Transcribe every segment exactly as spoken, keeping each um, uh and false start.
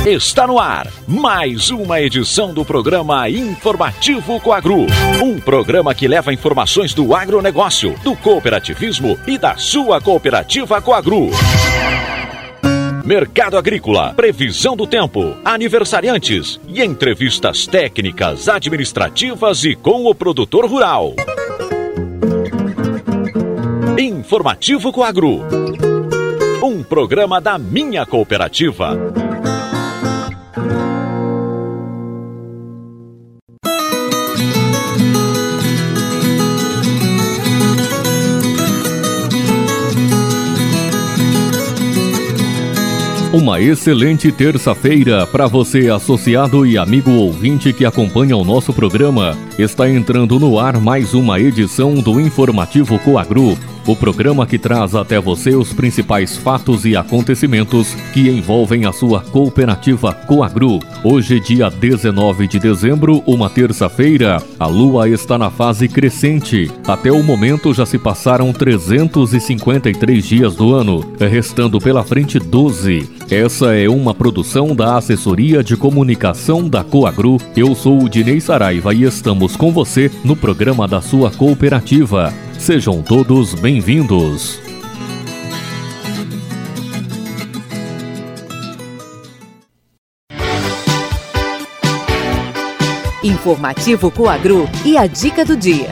Está no ar mais uma edição do programa Informativo Coagro. Um programa que leva informações do agronegócio, do cooperativismo e da sua cooperativa Coagro. Mercado agrícola, previsão do tempo, aniversariantes e entrevistas técnicas, administrativas e com o produtor rural. Informativo Coagro. Um programa da minha cooperativa. Uma excelente terça-feira para você, associado e amigo ouvinte que acompanha o nosso programa. Está entrando no ar mais uma edição do Informativo Coagro, o programa que traz até você os principais fatos e acontecimentos que envolvem a sua cooperativa Coagro. Hoje, dia dezenove de dezembro, uma terça-feira, a lua está na fase crescente. Até o momento já se passaram trezentos e cinquenta e três dias do ano, restando pela frente doze. Essa é uma produção da Assessoria de Comunicação da Coagro. Eu sou o Dinei Saraiva e estamos com você no programa da sua cooperativa. Sejam todos bem-vindos. Informativo Coagro e a dica do dia.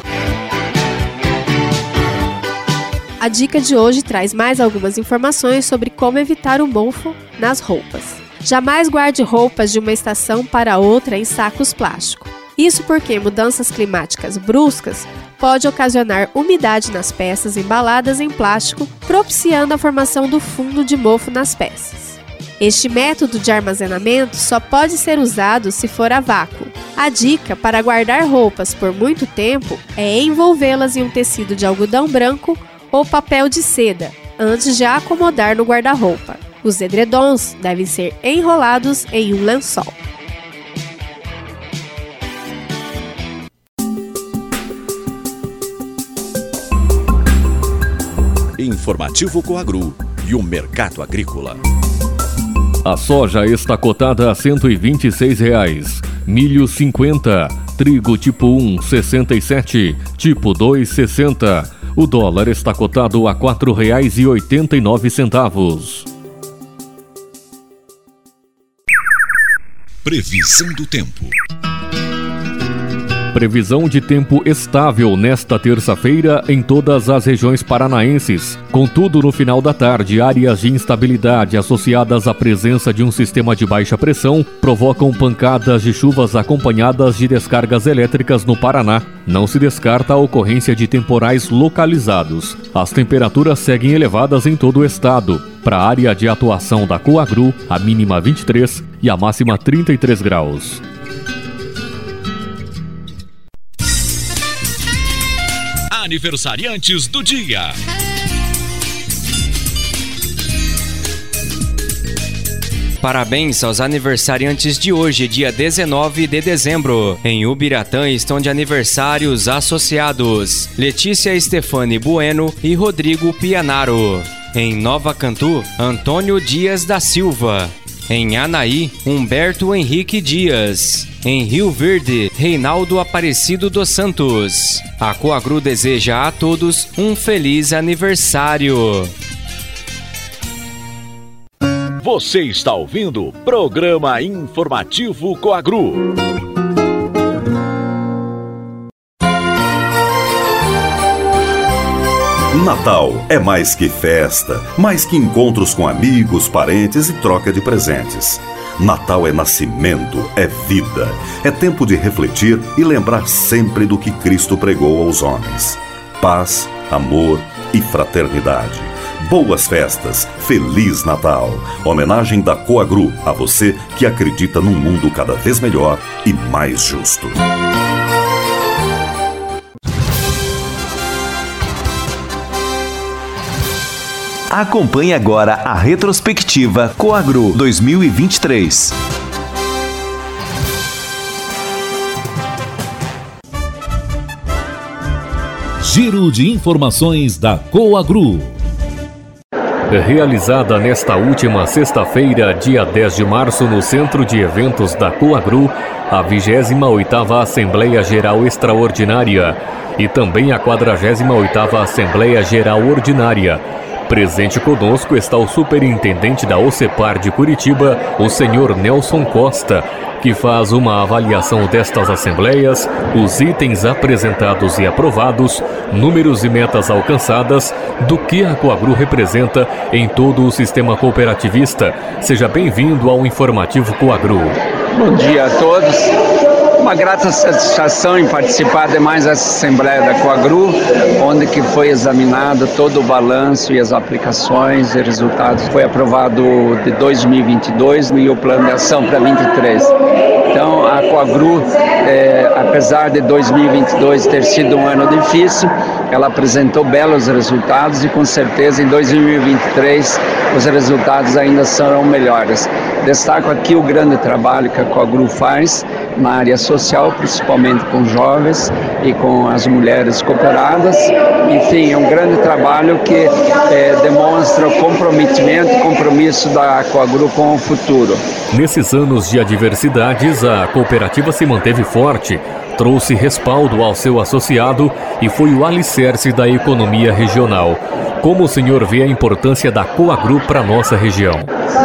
A dica de hoje traz mais algumas informações sobre como evitar o mofo nas roupas. Jamais guarde roupas de uma estação para outra em sacos plásticos. Isso porque mudanças climáticas bruscas pode ocasionar umidade nas peças embaladas em plástico, propiciando a formação do fundo de mofo nas peças. Este método de armazenamento só pode ser usado se for a vácuo. A dica para guardar roupas por muito tempo é envolvê-las em um tecido de algodão branco ou papel de seda, antes de acomodar no guarda-roupa. Os edredons devem ser enrolados em um lençol. Informativo Coagro e o mercado agrícola. A soja está cotada a cento e vinte e seis reais, milho cinquenta, trigo tipo um sessenta e sete, tipo dois sessenta. O dólar está cotado a quatro reais e oitenta e nove centavos. Previsão do tempo. Previsão de tempo estável nesta terça-feira em todas as regiões paranaenses. Contudo, no final da tarde, áreas de instabilidade associadas à presença de um sistema de baixa pressão provocam pancadas de chuvas acompanhadas de descargas elétricas no Paraná. Não se descarta a ocorrência de temporais localizados. As temperaturas seguem elevadas em todo o estado. Para a área de atuação da Coagro, a mínima vinte e três e a máxima trinta e três graus. Aniversariantes do dia. Parabéns aos aniversariantes de hoje, dia dezenove de dezembro. Em Ubiratã estão de aniversários associados Letícia Stefani Bueno e Rodrigo Pianaro. Em Nova Cantu, Antônio Dias da Silva. Em Anaí, Humberto Henrique Dias. Em Rio Verde, Reinaldo Aparecido dos Santos. A Coagro deseja a todos um feliz aniversário. Você está ouvindo o programa Informativo Coagro. Natal é mais que festa, mais que encontros com amigos, parentes e troca de presentes. Natal é nascimento, é vida, é tempo de refletir e lembrar sempre do que Cristo pregou aos homens. Paz, amor e fraternidade. Boas festas, Feliz Natal. Homenagem da Coagro a você que acredita num mundo cada vez melhor e mais justo. Acompanhe agora a retrospectiva Coagro dois mil e vinte e três. Giro de informações da Coagro. realizada nesta última sexta-feira, dia dez de março, no Centro de Eventos da Coagru, a vigésima oitava Assembleia Geral Extraordinária e também a quadragésima oitava Assembleia Geral Ordinária. Presente conosco está o superintendente da OCEPAR de Curitiba, o senhor Nelson Costa, que faz uma avaliação destas assembleias, os itens apresentados e aprovados, números e metas alcançadas, do que a Coagru representa em todo o sistema cooperativista. Seja bem-vindo ao Informativo Coagru. Bom dia a todos. Uma grata satisfação em participar de mais essa Assembleia da Coagru, onde que foi examinado todo o balanço e as aplicações e resultados. Foi aprovado de dois mil e vinte e dois e o plano de ação para vinte e três. Então, a Coagru, é, apesar de dois mil e vinte e dois ter sido um ano difícil, ela apresentou belos resultados e, com certeza, em dois mil e vinte e três os resultados ainda serão melhores. Destaco aqui o grande trabalho que a Coagru faz na área social, principalmente com jovens e com as mulheres cooperadas. Enfim, é um grande trabalho que é, demonstra o comprometimento e compromisso da Coagru com o futuro. Nesses anos de adversidades, a cooperativa se manteve forte, trouxe respaldo ao seu associado e foi o alicerce da economia regional. Como o senhor vê a importância da Coagru para a nossa região?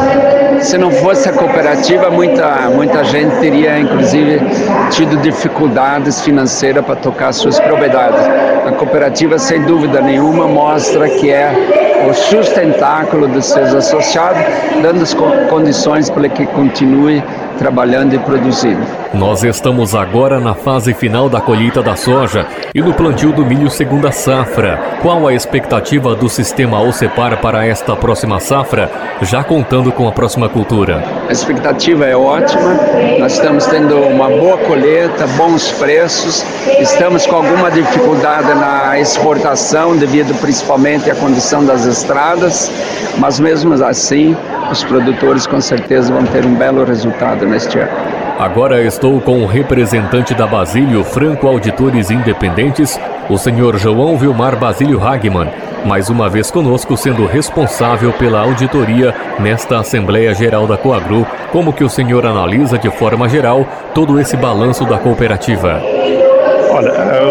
Se não fosse a cooperativa, muita, muita gente teria, inclusive, tido dificuldades financeiras para tocar suas propriedades. A cooperativa, sem dúvida nenhuma, mostra que é o sustentáculo dos seus associados, dando as condições para que continue trabalhando e produzindo. Nós estamos agora na fase final da colheita da soja e no plantio do milho segunda safra. Qual a expectativa do sistema OCEPAR para esta próxima safra, já contando com a próxima cultura? A expectativa é ótima, nós estamos tendo uma boa colheita, bons preços, estamos com alguma dificuldade na exportação devido principalmente à condição das estradas, mas mesmo assim os produtores com certeza vão ter um belo resultado neste ano. Agora estou com o representante da Basílio Franco Auditores Independentes, o senhor João Vilmar Basílio Hagman, mais uma vez conosco, sendo responsável pela auditoria nesta Assembleia Geral da Coagru. Como que o senhor analisa de forma geral todo esse balanço da cooperativa? Olha,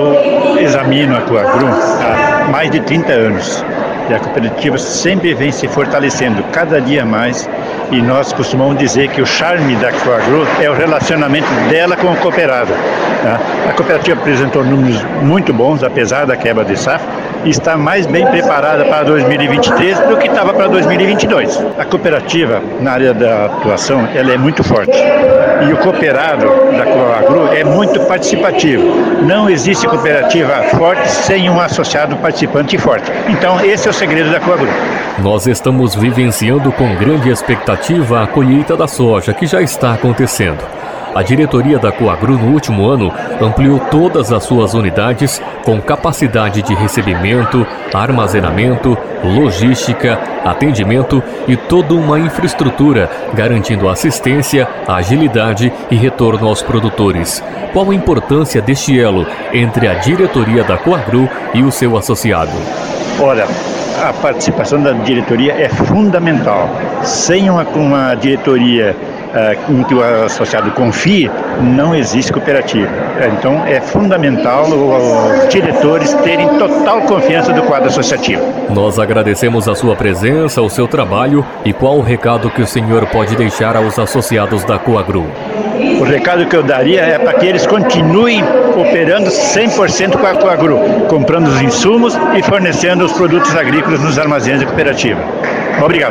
eu examino a Coagru há mais de trinta anos. E a cooperativa sempre vem se fortalecendo cada dia mais, e nós costumamos dizer que o charme da Coagru é o relacionamento dela com o cooperado. Tá? A cooperativa apresentou números muito bons, apesar da quebra de safra, e está mais bem preparada para dois mil e vinte e três do que estava para dois mil e vinte e dois. A cooperativa, na área da atuação, ela é muito forte. E o cooperado da Coagru é muito participativo. Não existe cooperativa forte sem um associado participante forte. Então, esse é o segredo da Coagru. Nós estamos vivenciando com grande expectativa a colheita da soja, que já está acontecendo. A diretoria da Coagru no último ano ampliou todas as suas unidades com capacidade de recebimento, armazenamento, logística, atendimento e toda uma infraestrutura, garantindo assistência, agilidade e retorno aos produtores. Qual a importância deste elo entre a diretoria da Coagru e o seu associado? Olha, a participação da diretoria é fundamental. Sem uma, uma diretoria uh, em que o associado confie, não existe cooperativa. Então, é fundamental os diretores terem total confiança do quadro associativo. Nós agradecemos a sua presença, o seu trabalho e qual o recado que o senhor pode deixar aos associados da Coagru. O recado que eu daria é para que eles continuem operando cem por cento com a Coagru, comprando os insumos e fornecendo os produtos agrícolas nos armazéns da cooperativa. Obrigado.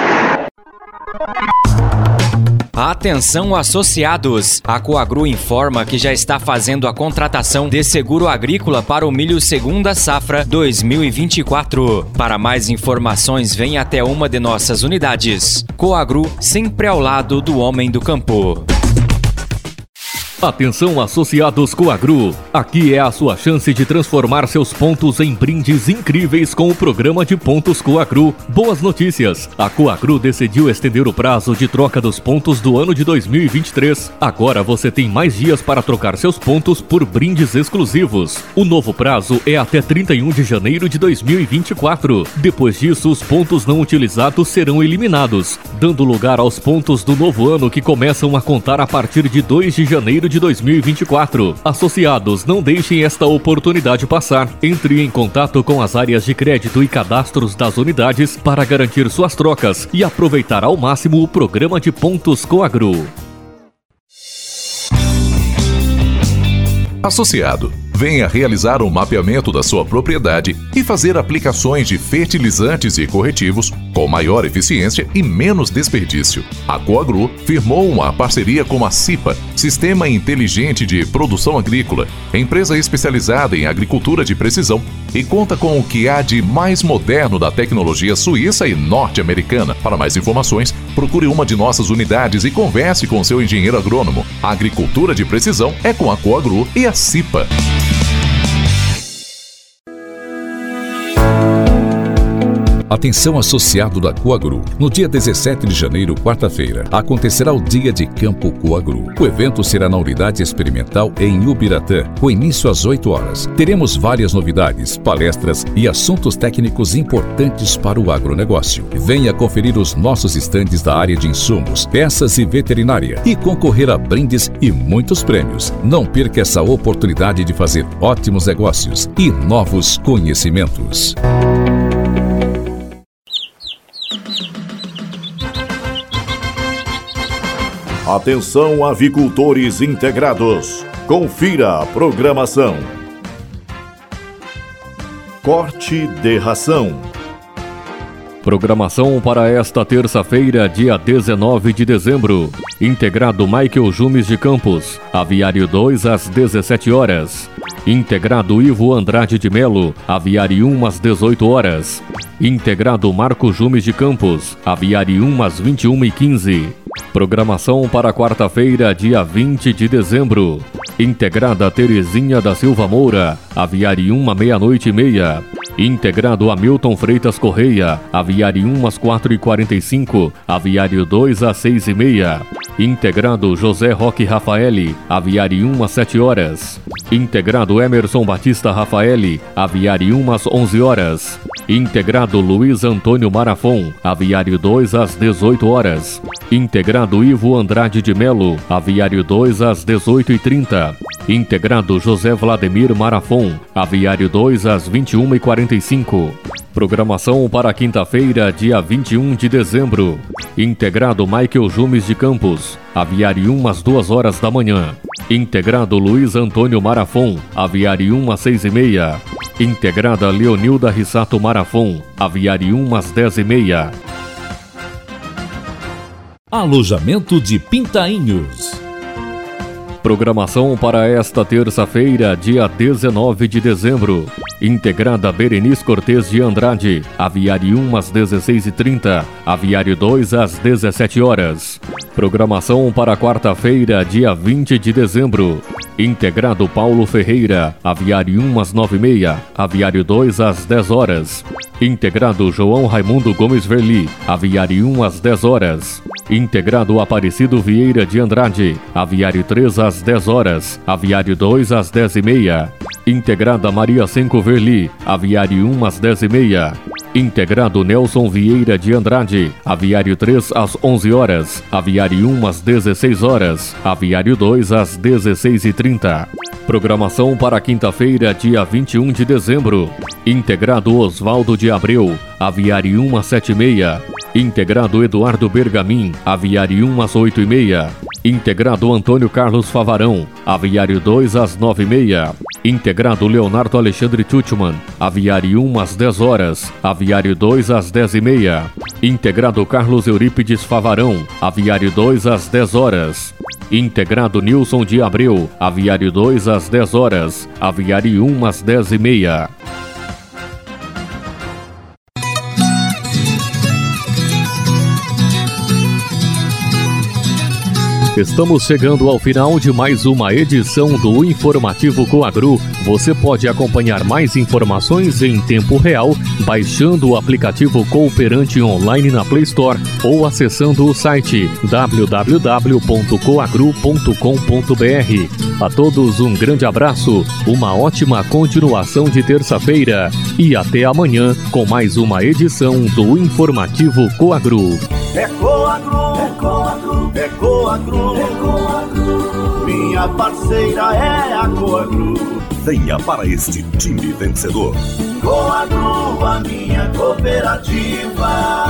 Atenção, associados! A Coagru informa que já está fazendo a contratação de seguro agrícola para o milho segunda safra dois mil e vinte e quatro. Para mais informações, venha até uma de nossas unidades. Coagru, sempre ao lado do homem do campo. Atenção, associados Coagru, aqui é a sua chance de transformar seus pontos em brindes incríveis com o programa de pontos Coagru. Boas notícias, a Coagru decidiu estender o prazo de troca dos pontos do ano de dois mil e vinte e três. Agora você tem mais dias para trocar seus pontos por brindes exclusivos. O novo prazo é até trinta e um de janeiro de dois mil e vinte e quatro. Depois disso, os pontos não utilizados serão eliminados, dando lugar aos pontos do novo ano que começam a contar a partir de dois de janeiro de dois mil e vinte e quatro. Associados, não deixem esta oportunidade passar. Entre em contato com as áreas de crédito e cadastros das unidades para garantir suas trocas e aproveitar ao máximo o programa de pontos Coagru. Associado, venha realizar um mapeamento da sua propriedade e fazer aplicações de fertilizantes e corretivos com maior eficiência e menos desperdício. A Coagru firmou uma parceria com a CIPA, Sistema Inteligente de Produção Agrícola, empresa especializada em agricultura de precisão, e conta com o que há de mais moderno da tecnologia suíça e norte-americana. Para mais informações, procure uma de nossas unidades e converse com seu engenheiro agrônomo. A agricultura de precisão é com a Coagru e a CIPA. Atenção, associado da Coagru. No dia dezessete de janeiro, quarta-feira, acontecerá o Dia de Campo Coagru. O evento será na Unidade Experimental em Ubiratã, com início às oito horas. Teremos várias novidades, palestras e assuntos técnicos importantes para o agronegócio. Venha conferir os nossos estandes da área de insumos, peças e veterinária e concorrer a brindes e muitos prêmios. Não perca essa oportunidade de fazer ótimos negócios e novos conhecimentos. Atenção, avicultores integrados. Confira a programação. Corte de ração. Programação para esta terça-feira, dia dezenove de dezembro. Integrado Michael Jumes de Campos, Aviário dois às dezessete horas. Integrado Ivo Andrade de Melo, Aviário um às dezoito horas. Integrado Marco Jumes de Campos, Aviário um às vinte e uma e quinze. Programação para quarta-feira, dia vinte de dezembro. Integrada Terezinha da Silva Moura, Aviário um à meia-noite e meia. Integrado Hamilton Freitas Correia, Aviário um às quatro e quarenta e cinco, Aviário dois às seis e meia. Integrado José Roque Rafaeli, Aviário um às sete horas. Integrado Emerson Batista Rafaeli, Aviário um às onze horas. Integrado Luiz Antônio Marafon, Aviário dois às dezoito horas. Integrado Ivo Andrade de Melo, Aviário dois às dezoito e trinta. Integrado José Vladimir Marafon, Aviário dois às vinte e uma e quarenta e cinco. Programação para quinta-feira, dia vinte e um de dezembro. Integrado Michael Jumes de Campos, Aviário um às duas horas da manhã. Integrado Luiz Antônio Marafon, Aviário um às seis e meia. Integrada Leonilda Rissato Marafon, Aviário um às dez e meia. Alojamento de Pintainhos. Programação para esta terça-feira, dia dezenove de dezembro. Integrada Berenice Cortez de Andrade, Aviário um às dezesseis e trinta, Aviário dois às dezessete horas. Programação para quarta-feira, dia vinte de dezembro. Integrado Paulo Ferreira, Aviário um às nove e meia, Aviário dois às dez horas. Integrado João Raimundo Gomes Verli, Aviário um às dez horas. Integrado Aparecido Vieira de Andrade, Aviário três às dez horas, Aviário dois às dez e meia. Integrada Maria Senco Verli, Aviário um às dez e meia. Integrado Nelson Vieira de Andrade, Aviário três às onze horas, Aviário um às dezesseis horas, Aviário dois às dezesseis e trinta. Programação para quinta-feira, dia vinte e um de dezembro. Integrado Oswaldo de Abreu, Aviário um às sete e meia. Integrado Eduardo Bergamin, Aviário um às oito e meia. Integrado Antônio Carlos Favarão, Aviário dois às nove e meia. Integrado Leonardo Alexandre Tutman, Aviário um às dez horas, Aviário dois às dez e meia. Integrado Carlos Eurípides Favarão, Aviário dois às dez horas. Integrado Nilson de Abreu, Aviário dois às dez horas, Aviário um às dez e meia. Estamos chegando ao final de mais uma edição do Informativo Coagro. Você pode acompanhar mais informações em tempo real baixando o aplicativo Cooperante Online na Play Store ou acessando o site w w w ponto coagro ponto com ponto b r. A todos um grande abraço, uma ótima continuação de terça-feira e até amanhã com mais uma edição do Informativo Coagro. É Coagro, é Coagro, é Coagro, é Coagro. Minha parceira é a Coagro. Venha para este time vencedor. Coagro, a minha cooperativa.